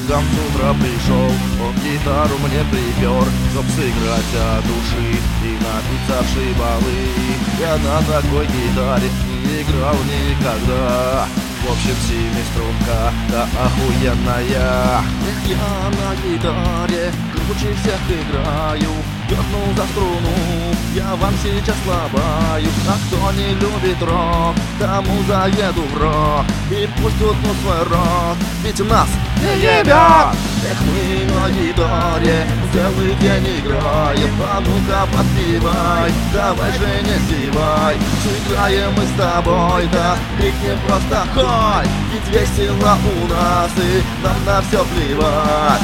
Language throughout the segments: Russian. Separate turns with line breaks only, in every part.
ко мне с утра пришел, он гитару мне припер, чтоб сыграть от души и напиться в шибалы. Я на такой гитаре не играл никогда. В общем, семиструнка, да охуенная. Эх, я на гитаре круче всех играю. Дернул за струну, я вам сейчас слабаю. А кто не любит рок, тому заеду в рок. И пусть утнут свой рот, ведь нас не ебят. Эх, мы на гитаре целый день играем. А ну-ка подпевай, давай же не зевай. Сыграем мы с тобой, да крикнем просто хой. Ведь весело у нас и нам на все плевать.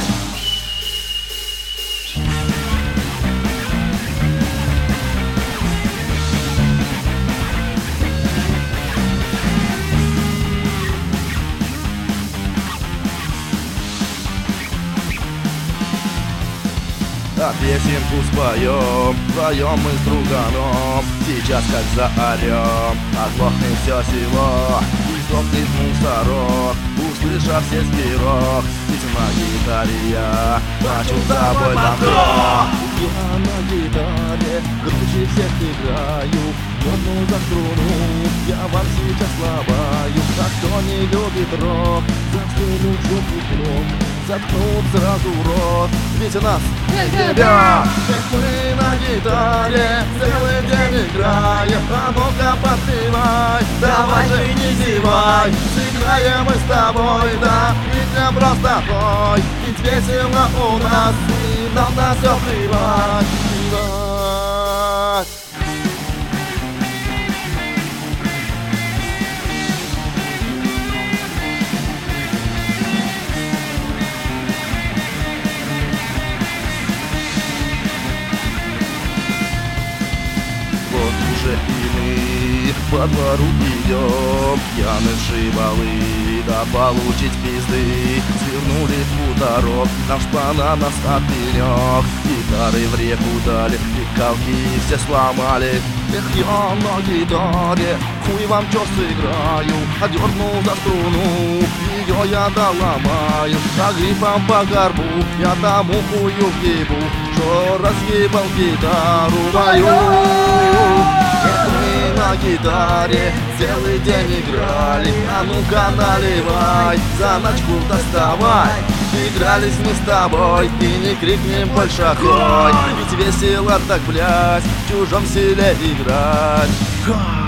А песенку споем, вдвоем мы с друганом. Сейчас как заорем, оглохнет все село. И сдохнет мусорок, услышав сельский рок. Ведь на гитаре я плачу с тобой добро. Я на гитаре круче всех играю. Дерну за струну, я вам сейчас слабаю. А кто не любит рок, заткнут жопу гром. Заткнут сразу рот, ведь нас не ебят. Эх, мы на гитаре целый день играем. А ну-ка подпевай, давай же не зевай. Сыграем мы с тобой, да, ведь не просто бой. Ведь весело у нас, и нам на все плевать, плевать. Уже и мы по двору идем, пьяны шибалы, да получить пизды. Свернули в хуторок, наш шпана нас отпенек. Гитары в реку дали, и колки все сломали. Эх, я на гитаре, хуй вам чё сыграю. А дернул за струну, ее я доломаю. А грифом по горбу я тому хую въебу, что разъебал гитару мою. Эх, мы на гитаре целый день играли. А ну-ка наливай, заначку доставай. Игрались мы с тобой, и не крикнем больше хой. Ведь весело так, блядь, в чужом селе играть.